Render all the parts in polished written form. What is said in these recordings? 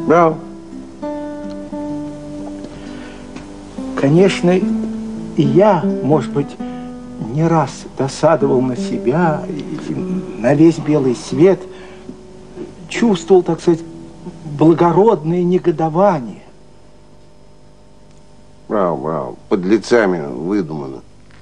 Браво. Конечно, и я, может быть, не раз досадовал на себя, и на весь белый свет, чувствовал, так сказать, благородное негодование. Браво, браво. Подлецами выдумано.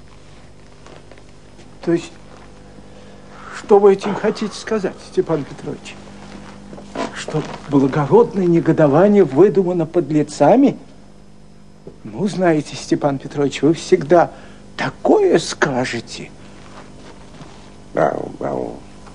То есть, что вы этим хотите сказать, Степан Петрович? Что благородное негодование выдумано подлецами? Ну, знаете, Степан Петрович, вы всегда такое скажете. Браво, браво.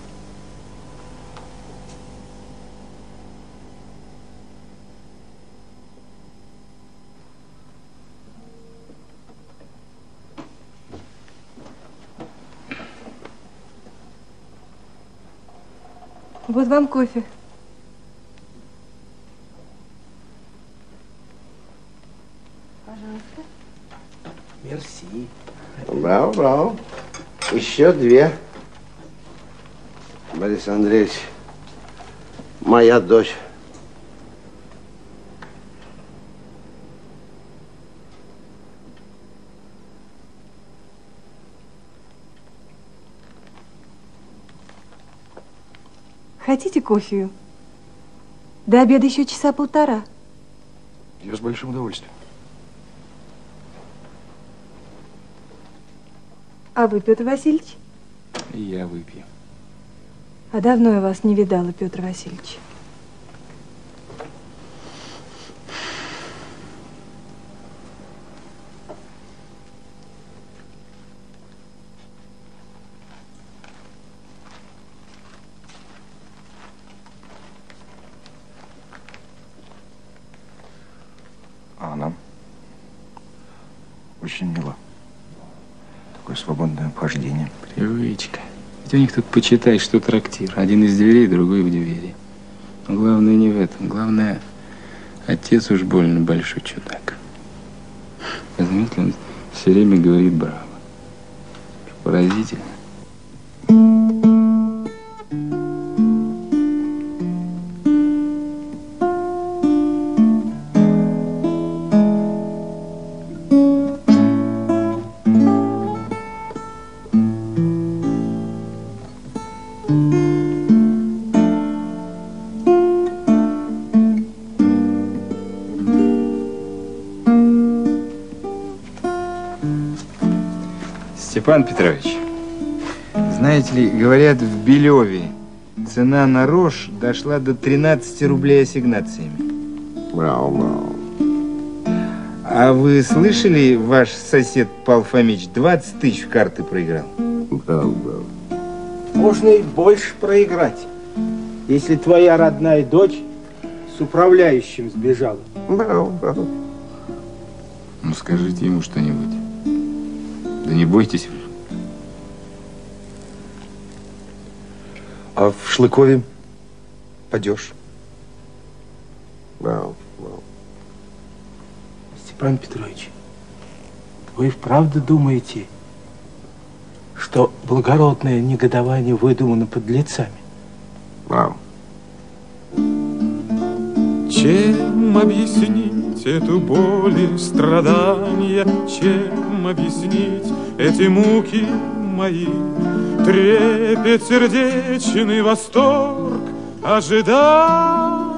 Вот вам кофе. Пожалуйста. Мерси. Браво, браво. Еще две. Борис Андреевич, моя дочь. Хотите кофею? До обеда еще часа полтора. Я с большим удовольствием. А вы, Петр Васильевич? И я выпью. А давно я вас не видала, Петр Васильевич. А она очень мила. Такое свободное обхождение. Привычка. Ведь у них тут, почитай, что трактир. Один из дверей, другой в двери. Но главное не в этом. Главное, отец уж больно большой чудак. Вы заметили, он все время говорит браво. Поразительно. Степан Петрович, знаете ли, говорят, в Белеве цена на рожь дошла до 13 рублей ассигнациями. Браво, браво. А вы слышали, ваш сосед Павел Фомич 20 тысяч в карты проиграл? Браво, браво. Можно и больше проиграть, если твоя родная дочь с управляющим сбежала. Браво, браво. Ну, скажите ему что-нибудь. Да не бойтесь вы. А в Шлыкове падеж. Браво, браво. Степан Петрович, вы вправду думаете, что благородное негодование выдумано подлецами? Браво. Чем объяснить эту боль и страдания? Чем объяснить эти муки мои? Трепет сердечный восторг, ожидания.